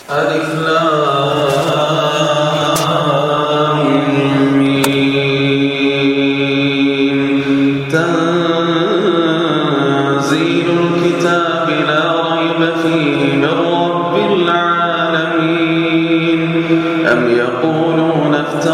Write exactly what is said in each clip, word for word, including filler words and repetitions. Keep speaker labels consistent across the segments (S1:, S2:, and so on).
S1: ألف لام ميم تنزيل الكتاب لا ريب فيه من رب العالمين أم يقولون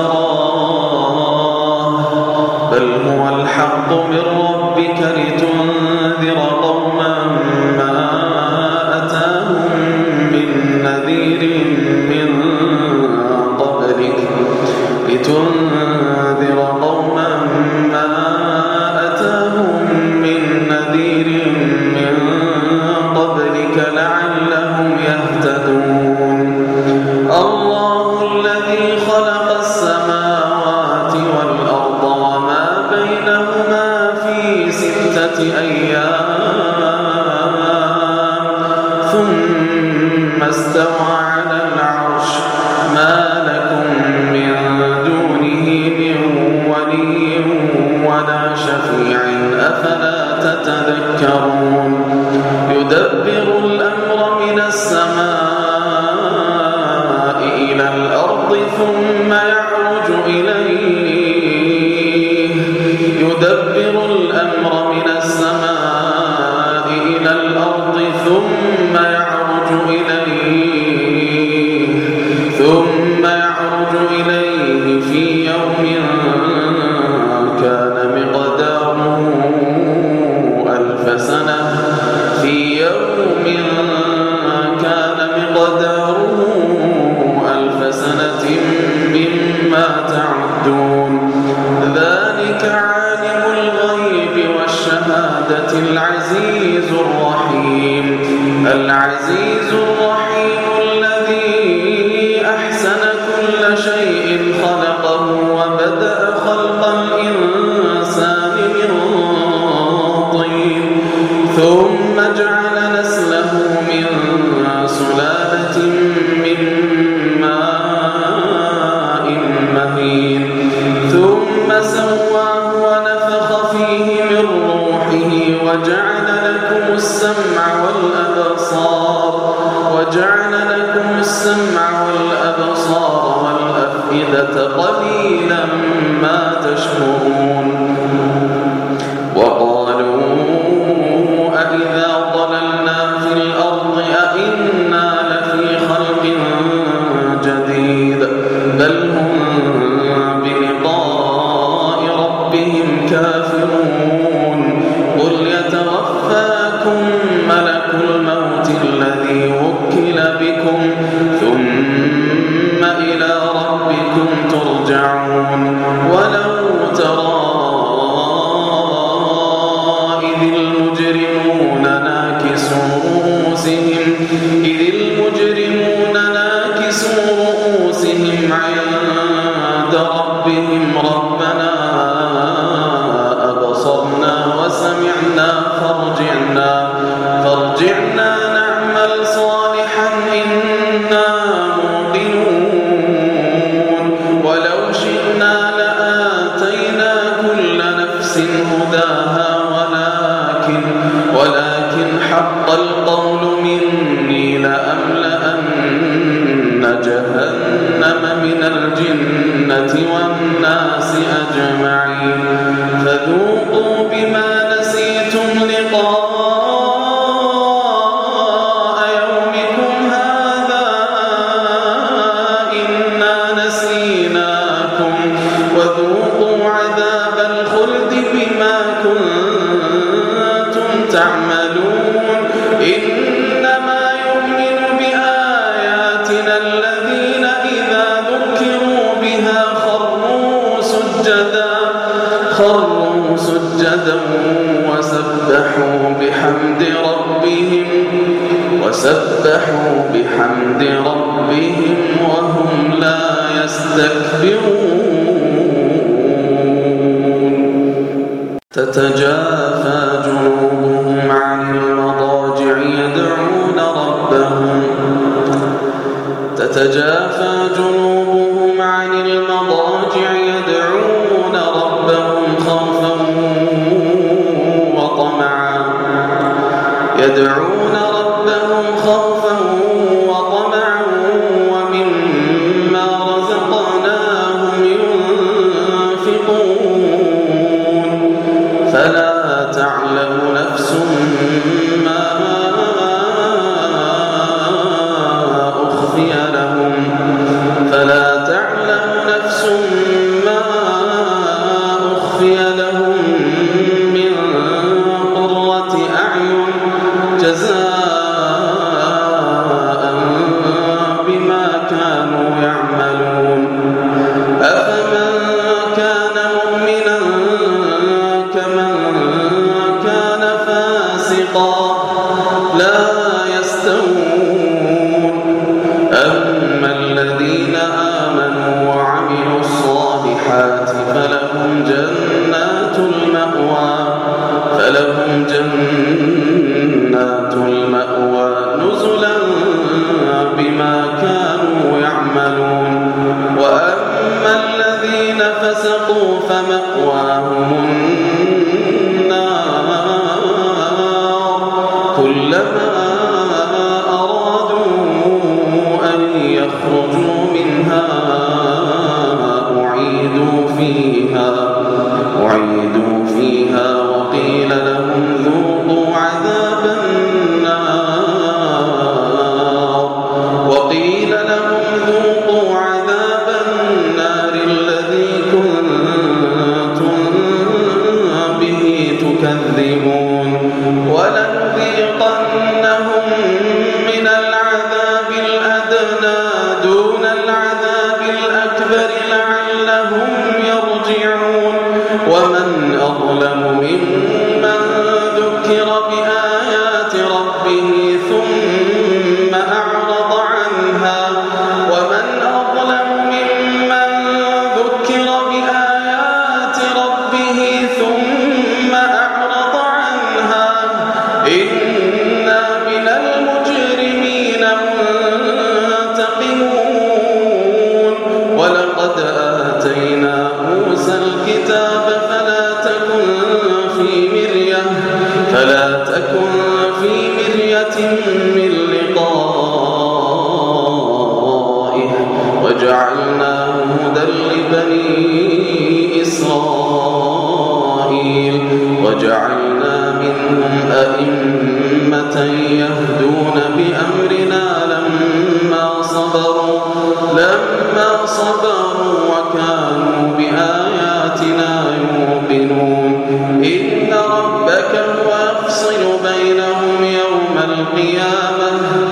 S1: افتراه بل هو الحق من ربك لتنذر قوما ما أتاهم من نذير من قبلك لتنذر قوما ما أتاهم من نذير من قبلك لعلهم يهتدون الله الذي خلق السماوات والأرض وما بينهما في ستة أيام ثم استوى على العرش ما لكم من دونه من ولي ولا شفيع أفلا تتذكرون يدبر الأمر من السماء إلى الأرض ثم يعرج إليه يدبر الأمر من السماء إلى الأرض ثم يعرج إليه ثم يعرج إليه في يوم كان مقداره ألف سنة في يوم كان مقداره ألف سنة مما تعدون ذلك عالم الغيب والشهادة العزيز الرحيم العزيز الرحيم الذي أحسن كل شيء خلقه وبدأ خلق الإنسان من طين ثم جعل نسله من سلالة من ماء مهين ثم سواه ونفخ فيه من روحه وجعل لكم السمع والأبصار وجعل لكم السمع والأبصار والأفئدة قليلا ما تشكرون وقالوا أإذا ضللنا في الأرض أإنا لفي خلق جديد بل هم بلقاء ربهم كافرون قل يتوفاكم ملك الموت الذي وكل بكم ثم إلى ربكم ترجعون ولو ترى إذ المجرمون ناكسوا رؤوسهم إذ المجرمون ناكسوا رؤوسهم عند ربهم ربنا أبصرنا وسمعنا فارجعنا فارجعنا نعمل صالحا إنا موقنون ولو شئنا لآتينا كل نفس هداها ولكن ولكن حق القول مني لأملأن جهنم من الجنة والناس أجمعين فذوقوا بما نسيتم لقاء يومكم هذا إنا نسيناكم وذوقوا عذاب الخلد بما كنتم تعملون إنما يؤمن بآياتنا الذين إذا ذكروا بها خروا سجدا خروا سجدا وسبحوا بحمد ربهم وسبحوا بحمد ربهم وهم لا يستكبرون تتجافى جنوبهم عن المضاجع يدعون ربهم تتجافى جنوبهم عن المضاجع يدعون ربهم خوفا وطمعا يدعون ربهم خوفا وطمعا يخرجوا منها أعيدوا فيها أعيدوا فيها وقيل لهم ذوقوا عذاب النار وقيل لهم ذوقوا عذاب النار الذي كنتم به تكذبون ولنذيقنهم من العذاب الأدنى دون العذاب الأكبر لعلهم يرجعون ومن أظلم ممن ذكر بآيات ربه ثم أعرض عنها ومن أظلم ممن ذكر بآيات ربه ثم أعرض عنها إنا من المجرمين منتقمون ولقد آتينا موسى الكتاب فلا تكن في مرية فلا تكن في مرية من لقائه وجعلناه هدى لبني إسرائيل وجعلنا منهم أئمة يهدون بأمرنا لما صبروا لما صبروا وكانوا بآياتنا يوقنون إن ربك هو يفصل بينهم يوم القيامة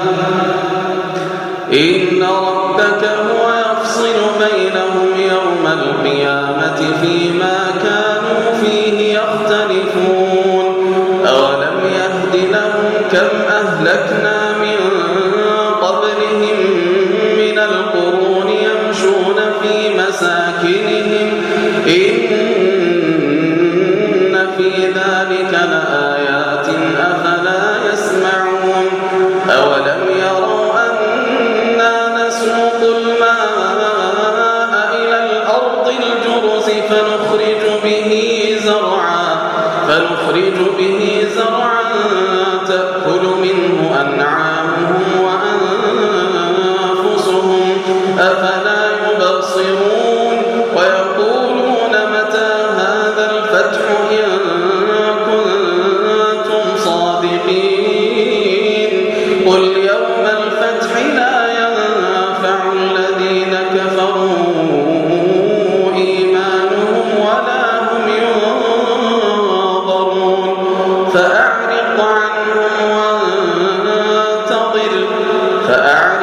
S1: إن ربك هو يفصل بينهم يوم القيامة فيما كانوا فيه يختلفون أولم يهد لهم كم أهلكنا من قبلهم من القرون يمشون في مساكنهم إن في ذلك لآيات أفلا يسمعون أولم يروا أنا نسوق الماء إلى الأرض الجرز فنخرج به زرعا فنخرج به زرعا تأكل منه أنعامهم وأنفسهم أفلا يبصرون ويقولون متى هذا الفتح إن كنتم صادقين قل يوم الفتح لا ينفع الذين كفروا إيمانهم ولا هم ينظرون فأعرض عنهم وانتظر فأعرض